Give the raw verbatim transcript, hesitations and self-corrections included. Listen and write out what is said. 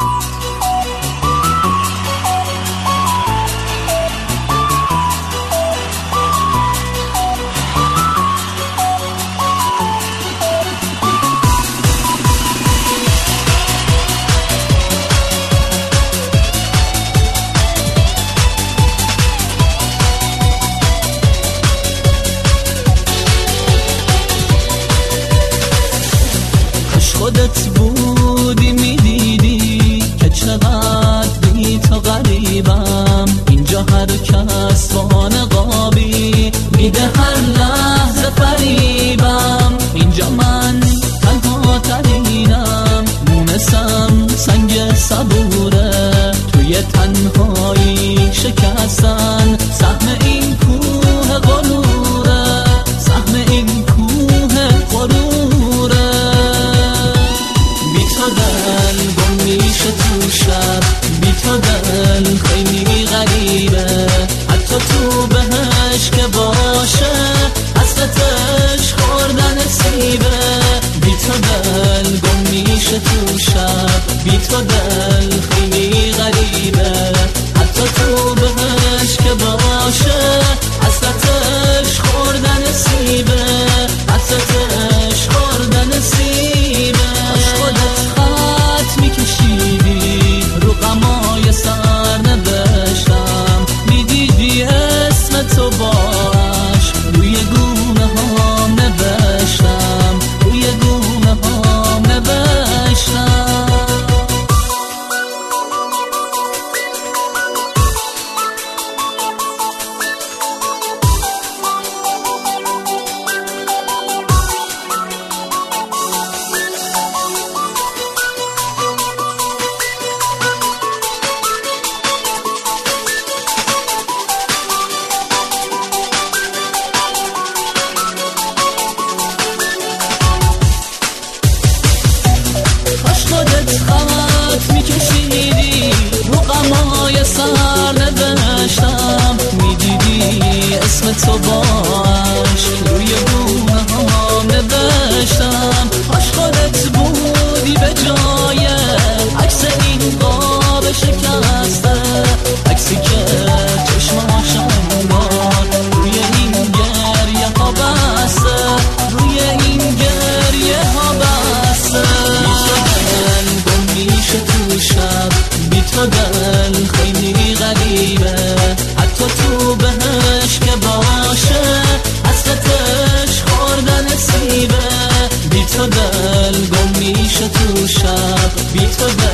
خودت بودی میدیدی که چقدر بی تو غریبم. اینجا هر کس با نقابی میده هر لحظه فریبم. اینجا من تنها ترینم، مونسم سنگ صبوره. توی تنهایی شکستن سهم این کوه غروره، سهم این کوه غروره. دل گم میشه تو شب، بی تو دل خیلی غریبه. حتی تو بهش که باشه حسرتش خوردن سیبه. بی تو دل گم میشه تو شب، بی تو دل خیلی غریبه. حتی تو بهش که باشه حسرتش خوردن سیبه، حسرتش خوردن سیبه. میکشیدی رو غمای سر نوشتم، میدیدی اسم تو باش روی گونه هام نوشتم، روی گونه هام نوشتم. خط میکشیدی رو غمای سر نوشتم، میدیدی اسم تو باش روی گونه ها نوشتم. کاش خودت بودی به جای عکس این قاب شکسته، عکسی که چشماشم باد روی این گریه ها بسته، روی این گریه ها بسته. میشه تو شب بی تو دل خیلی غریبه. حتی تو بهش که باشه حسرتش خوردن سیبه. بی تو دل گم میشه تو شب، بی تو